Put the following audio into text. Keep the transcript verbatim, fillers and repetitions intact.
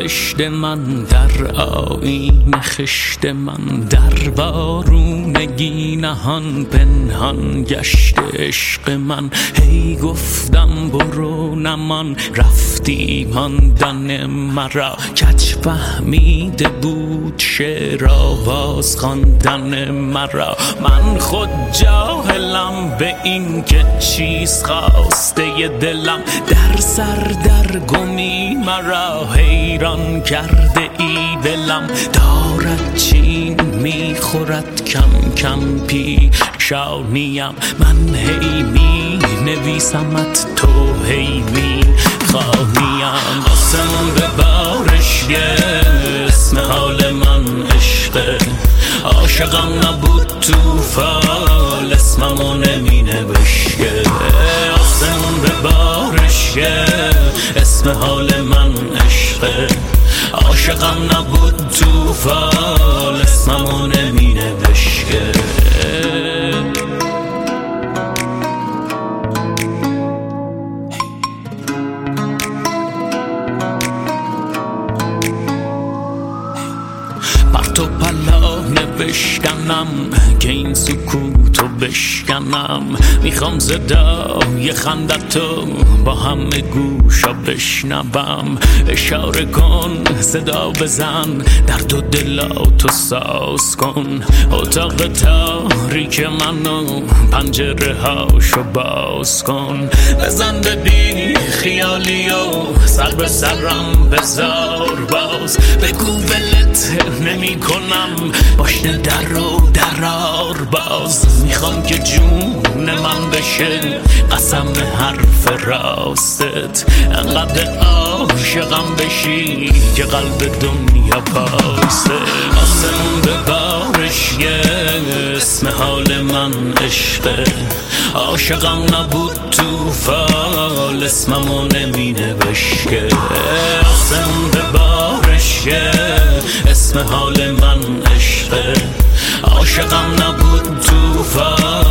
بهشت من در آیین خشت من، در وارونگی نهان پنهان گشت عشق من. هی گفتم برو نمان، رفتی ماندن مرا. کج فهمیده بود شعر آواز خواندن مرا. من خود جاهلم به این که چیز خواسته دلم، در سر در گمی مرا حیران کرده ای دلم. دارد چین میخورد کم کم پیشانیم، من هی می نویسمت تو هی می خوانیم. آسمون به بارش اسم حال من عشقه، عاشقم نبود توفال اسممو نمی نوشته. آسمون به بارش اسم حال من عشقه، عاشقم نبود توفال اسممو نمی نوشته. بر تو پلا نوشتنم که این سکوتو بشکنم. میخوام صدای خندتو با همه گوشا بشنوم. اشاره کن صدا بزن، درد و دلاتو ساز کن. اتاق تاریک منو پنجره هاشو باز کن. بزن به بی خیالی و سر به سرم بذار باز. بگو ولت نمی کنم، باشن در رو درار باز. میخوام که جون من بشه قسم حرف راستت، انقدر عاشقم بشی که قلب دنیا پاسه. آسمون به بارش اسم حال من عشقه، عاشقم نبود توفال اسممو نمی نوشته. آسمون به بارش اسم حال من عشقه، عاشقم نبود توفال